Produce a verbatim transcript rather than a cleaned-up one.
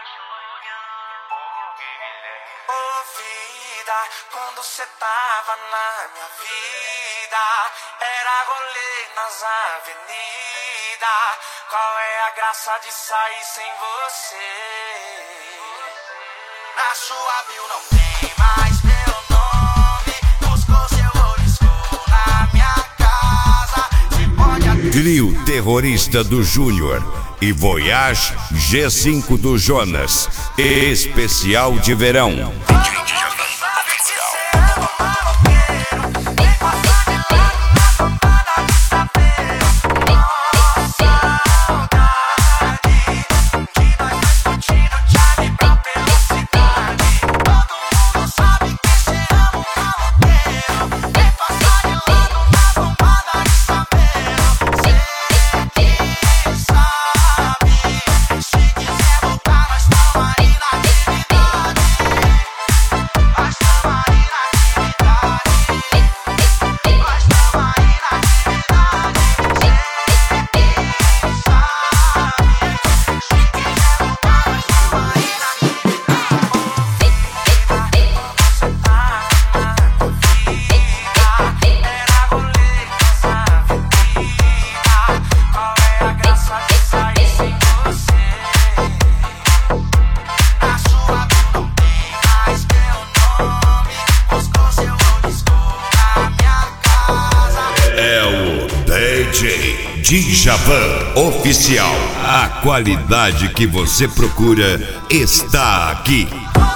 Ô vida, quando cê tava na minha vida, era rolê nas avenidas. Qual é a graça de sair sem você? Na sua bio não tem mais meu nome. Buscou seu olho na minha casa. Cê pode... Trio Terrorista do Júnior e Voyage G cinco do Jonas. Especial de verão. D J Djavan Oficial. A qualidade que você procura está aqui.